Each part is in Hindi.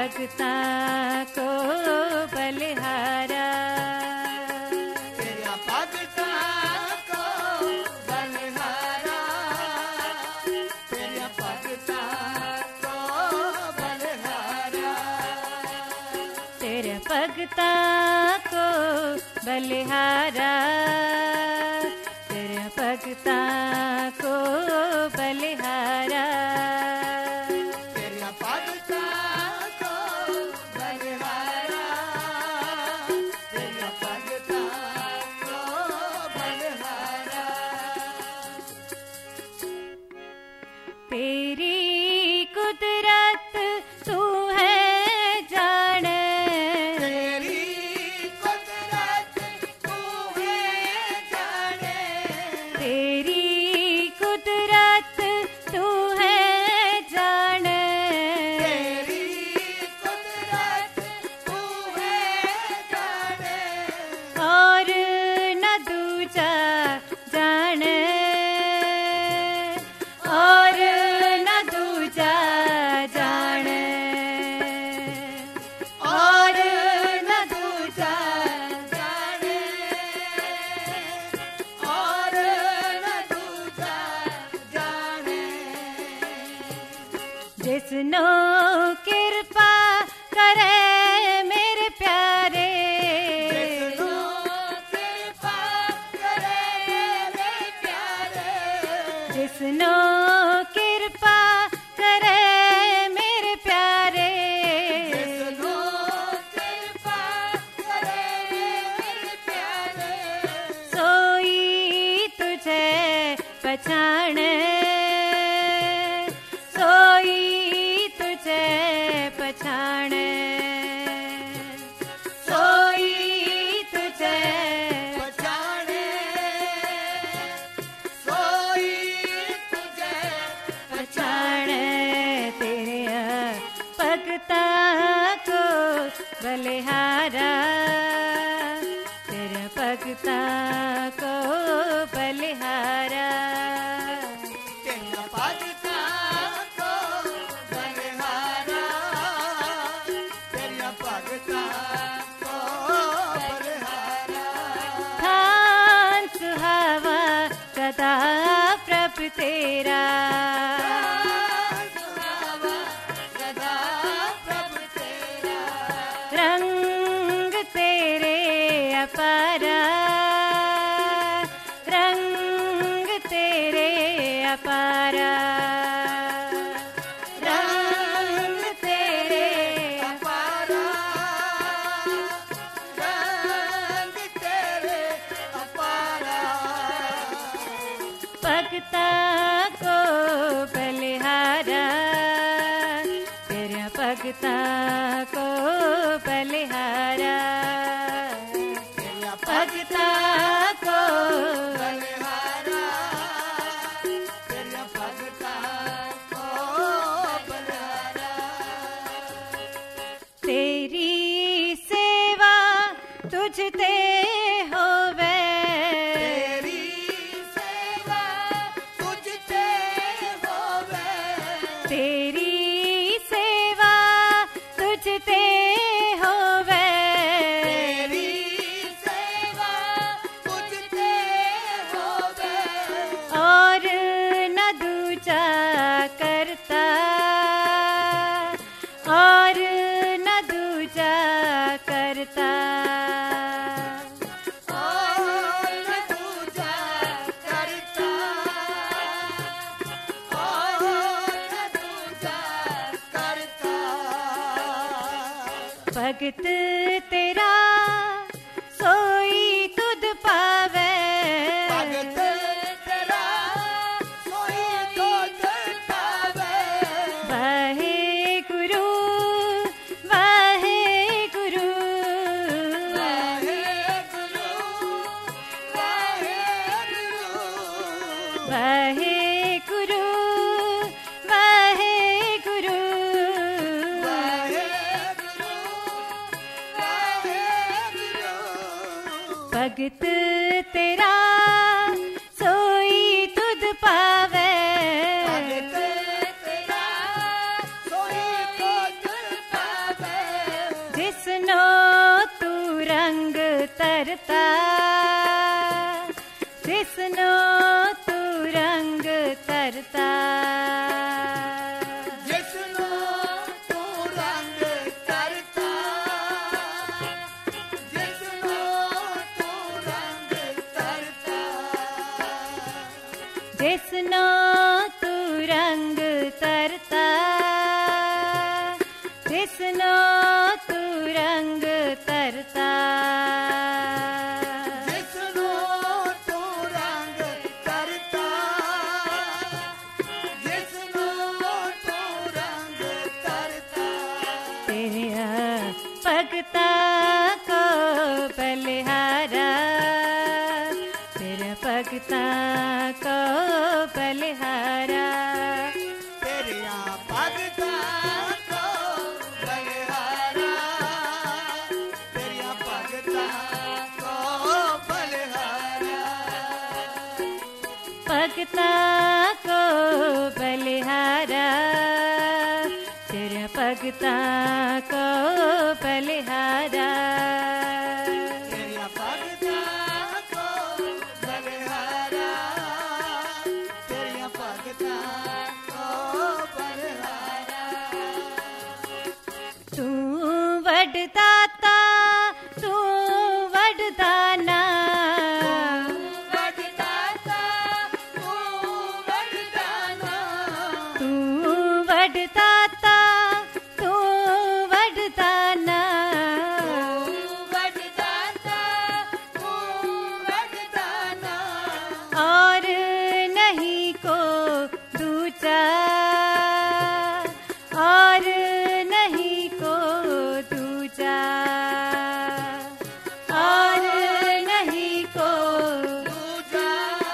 भगता को बलिहारा तेरा भगता को बलिहारा तेरा भगता को बलिहारा तेरे भगता को बलिहारा तेरे भगता को बलिहारा तेरा भगता को बलिहारा तेरा भगता को बलिहारा तेरी कुदरत तू है जाने तेरी कुदरत तू है जाने तेरी कुदरत तू है जाने तेरी कुदरत तू है जाने और न दूजा जाने और न दूजा जाने और न दूजा जाने और न दूजा जाने जिसनो कृपा करे मेरे प्यारे जिसनो कृपा करे मेरे प्यारे जिसनो कृपा करे मेरे प्यारे जिसनो कृपा करे मेरे प्यारे सोई तुझे पछाणे सोई तुझे पछाणे सोई तुझे पहचाने सोई तुझे पछाणे तेरे भगता को बलिहारा तेरे भगता को बलिहारा तेरा भगता को बलिहारा तेरा भगता को बलिहारा थान सुहावा सदा प्रभु तेरा सुहावा सदा प्रभु तेरा रंग तेरे अपारा रंग तेरे अपारा रंग तेरे अपारा रंग तेरे अपारा भगता को बलिहारा तेरा भगता को बलिहारा तेरा भगता को बलिहारा तेरा भगता को बलिहारा तेरी सेवा तुझते होवे तेरी सेवा तुझते होवे तेरी सेवा तुझते होवे तेरी सेवा तुझते होवे और न दूजा करता और न दूजा करता और न दूजा करता और न दूजा करता भगत तेरा सोई तुध पावे भगत तेरा सोई तुझ पावे वाहे गुरु वाहे गुरु वाहे गुरु वाहे गुरु वाहे गुरु वाहे गुरु वाहे गुरु वाहे गुरु भगत तेरा सोई तुध पावे भगत तेरा सोई तुझ पावे तरता, जिसनो तू रंग तरता, जिसनो तू रंग तरता, जिसनो तू रंग तरता, जिसनो तू रंग तरता, जिसनो तू रंग तरता, जिसनो तू रंग तरता, जिसनो तू रंग तरता, तेरे भगता को बलिहारा, तेरे भगता को बलिहारा, तेरिया भगता को बलिहारा, तेरिया भगता को बलिहारा, भगता को बलिहारा, तेरे भगता को बलिहारा, तेरिया भगता को बलिहारा, तेरिया भगता को बलिहारा, तू वडदाता, तू वडदाना, वडदाता तू वडदाना, तू वडदाता, तू वडदाना, वडदाता तू वडदाना, और नहीं को दूजा, और नहीं को दूजा, और नहीं को दूजा,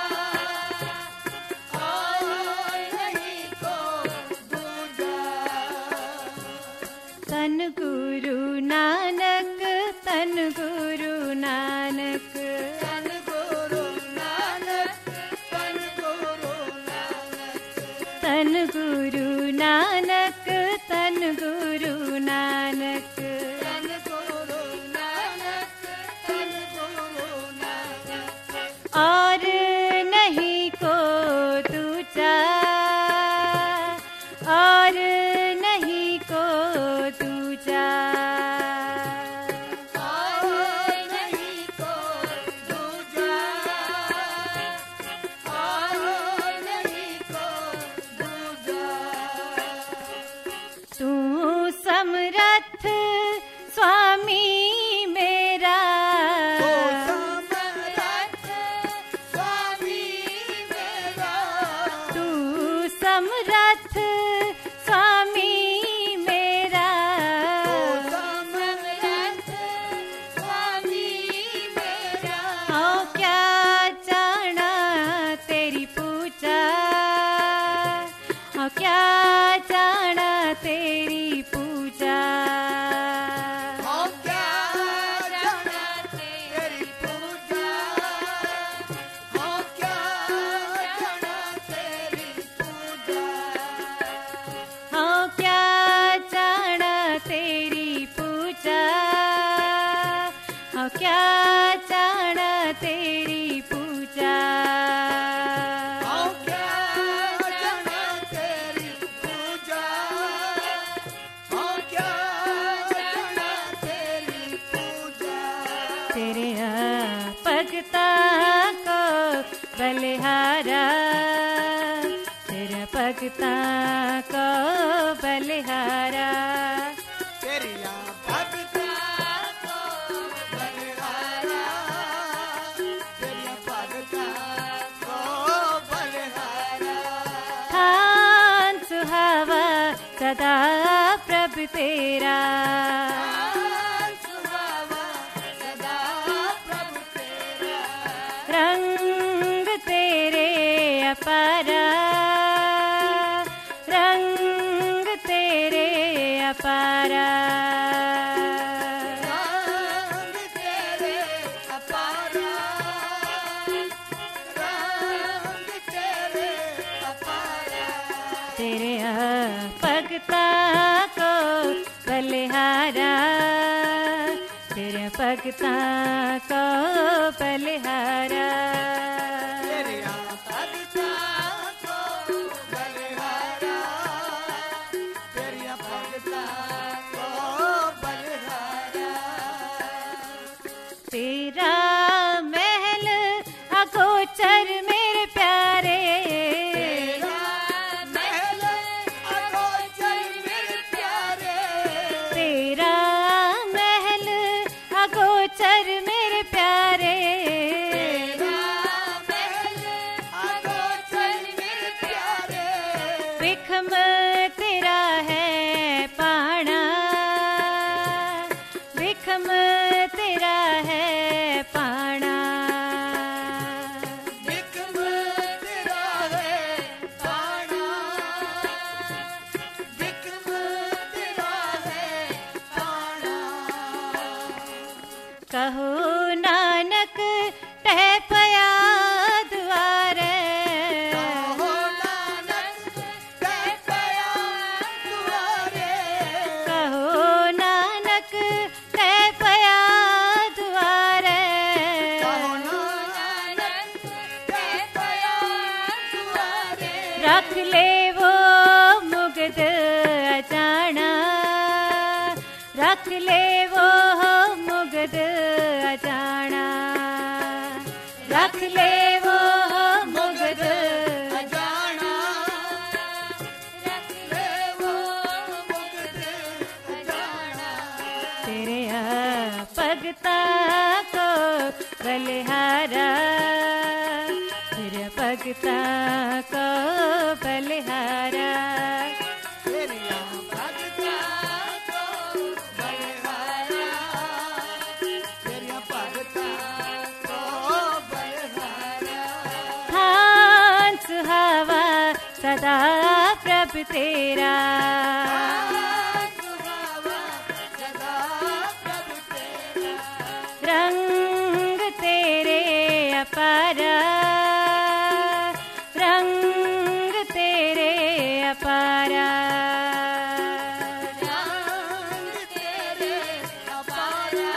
और नहीं को दूजा, तन गुरु नानक, तन गुरु नानक, तन गुरु नानक, तन गुरु नानक, तन गुरु नानक, तन गुरु नानक, तन गुरु नानक, तन गुरु नानक, और नहीं को दूजा, और नहीं को दूजा, और नहीं को दूजा, और नहीं को दूजा, तू समरथ स्वामी मेरा, तो समरथ स्वामी मेरा, तू समरथ स्वामी मेरा, तो समरथ स्वामी मेरा, हो क्या जाना तेरी पूजा, हो क्या जाना तेरी पूजा, हो क्या जाना तेरी पूजा, हो क्या जाना तेरी पूजा, हो क्या जाना तेरी पूजा, हो क्या जाना तेरी पूजा, हो क्या जाना तेरी पूजा, हो क्या जाना तेरी पूजा, तेरे भगता को बलिहारा, तेरे भगता को बलिहारा, तेरिया भगता को बलिहारा, तेरिया भगता को बलिहारा, थान सुहावा सदा प्रभु तेरा, सुहावा सदा प्रभु तेरा, रंग तेरे अपारा, रंग तेरे अपारा, रंग तेरे अपारा, रंग तेरे अपारा, तेरे भगता को बलिहारा, तेरे भगतां को बलिहारा तेरिया भगता को बलिहारा तेरिया भगता को बलिहारा तेरा महल अगोचर मेरे प्यारे तेरा महल अगोचर मेरे प्यारे तेरा महल अगोचर मेरे प्यारे तेरा महल अगोचर मेरे प्यारे विखम तेरा है पाना विखम तेरा है पाना विक्रम तेरा है पाना विक्रम तेरा है पाना कहो नानक टह पया द्वारे हो नानक कह पया दुआरे कहो नानक टह पया द्वारे कहो नानक कह पया दुआरे रख ले वो मुग्ध अजाना रख ले वो मुग्ध अजाना रख ले वो मुग्ध अजाना रख ले वो मुग्ध अजाना तेरे भगता को बलिहारा तेरे भगता को बलिहारा तेरिया भगता को बलिहारा तेरिया भगता को बलिहारा थान सुहावा सदा प्रभ तेरा सुहावा सदा प्रभु तेरा रंग तेरे अपारा रंग तेरे अपारा रंग तेरे अपारा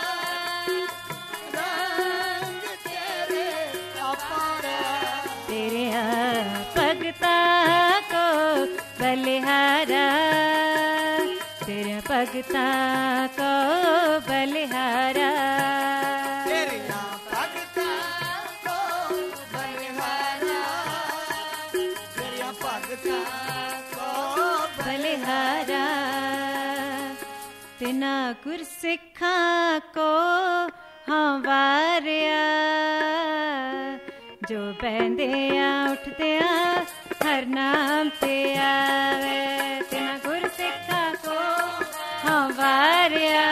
रंग तेरे अपारा तेरे भगता को बलिहारा तेरे भगता को बलिहारा तेरिया भगता को बलिहारा तेरिया भगता को बलिहारा तिना गुरसिखा को हाँ वारिया जो बहंदिया उठदिया हर नाम ते आवे तिना गुरसिखा को हाँ वारिया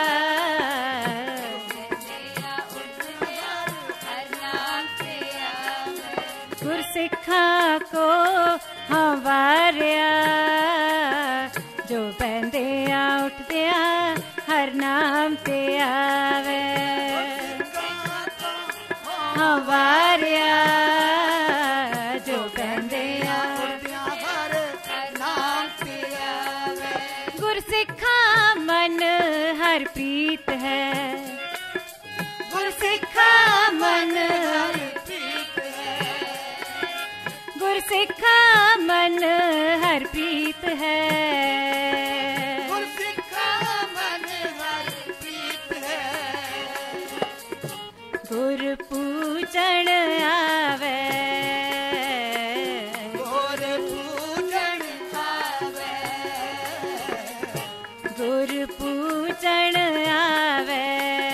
गुरसिखा को हाँ वारिया जो बहंदिया उठदिया हर नाम ते आवे हाँ वारिया जो बहंदिया गुरसिखा मन हर प्रीत है गुरसिखा मन गुरसिखा मन हर प्रीत है गुर पूजन आवे गुर पूजन आवे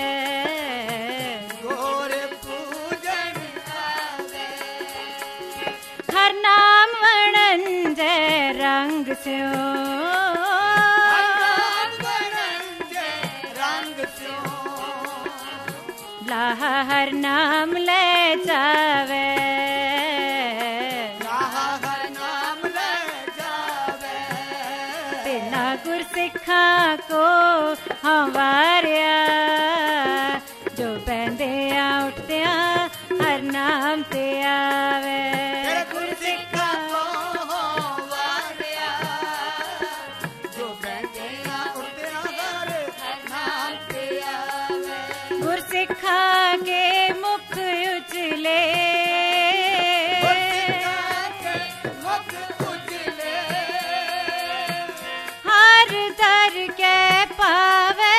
हर नाम वणन जय रंग स्यो लाह हर नाम ले जावे तेना गुरसिखा को हवारिया जो बहंदिया उठदिया हर नाम ते आवे सिखा के मुख उजले, मुख उजले, हर दर के पावे,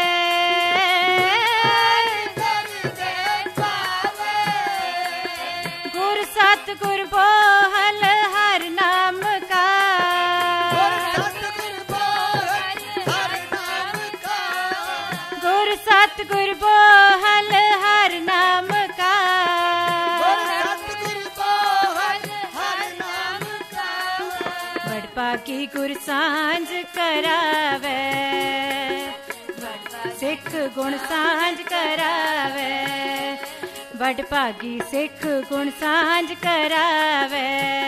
गुर सतगुर बोहल हर नाम का, गुर सतगुर बोहल हर नाम का, बड़पा की गुर सांझ करावे, सिख गुण सांझ करावे, बड़ भागी सिख गुण सांझ करावे,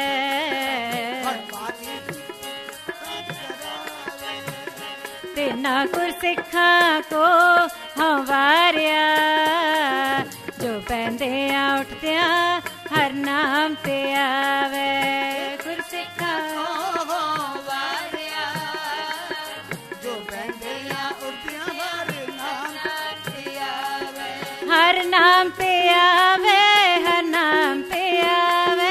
तेना गुर सिखा को हवारिया, जो पैंदिया उठदिया हर नाम ते आवे, गुर सिखा जो पैंदिया उठदिया हर नाम पे आवे, हर नाम पे आवे,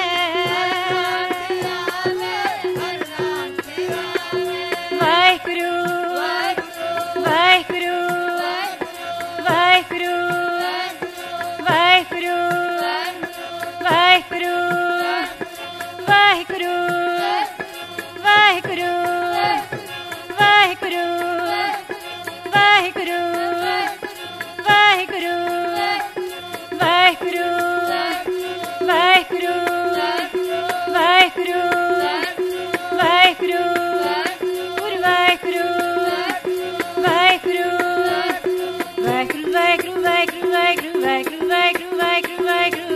वाहिगुरु वाहिगुरु वाहिगुरु वाहिगुरु वाहिगुरु वाहिगुरु वाहिगुरु वाहिगुरु वाहिगुरु वाहिगुरु वाहिगुरु वाहिगुरु वाहिगुरु वाहिगुरु गुरु वाहिगुरु वाहिगुरु वाहिगुरु वाहिगुरु वाहिगुरु वाहिगुरु वाहिगुरु वाहिगुरु वाहिगुरु वाहिगुरु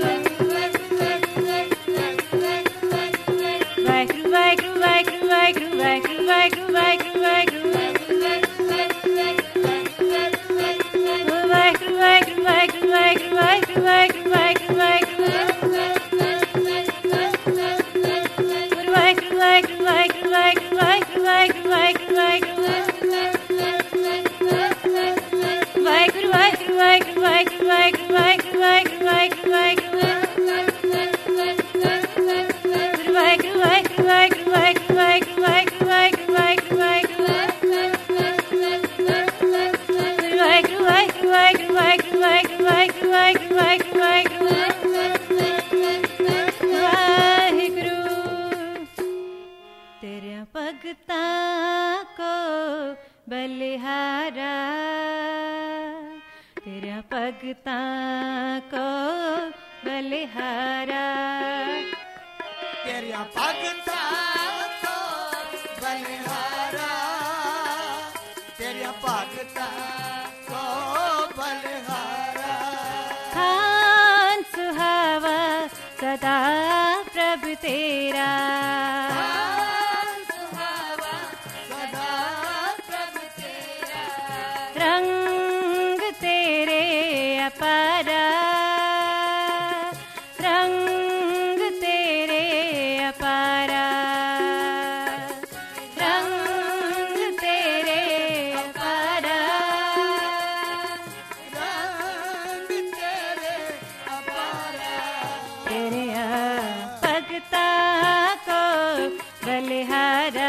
वाहिगुरु वाहिगुरु वाहिगुरु वाहिगुरु वाहिगुरु वाहिगुरु वाहिगुरु वाहिगुरु भगतां को बलिहारा, तेरा भगतां को बलिहारा, तेरिया भगतां को बलिहारा, तेरिया भगतां को बलिहारा, खान सुहावा सदा प्रभु तेरा, रंग तेरे अपारा, रंग तेरे अपारा, रंग तेरे अपारा, रंग तेरे अपारा, तेरे भगता को बलिहारा,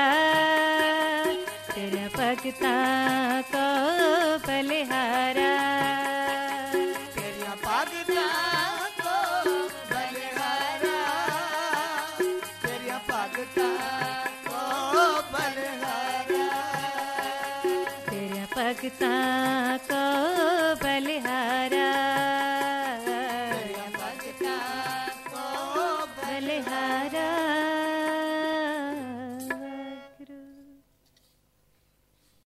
तेरा भगता को बलिहारा, तेरिया भगतां को बलिहारा, तेरिया भगतां को बलिहारा, तेरा भगता को बलिहारा।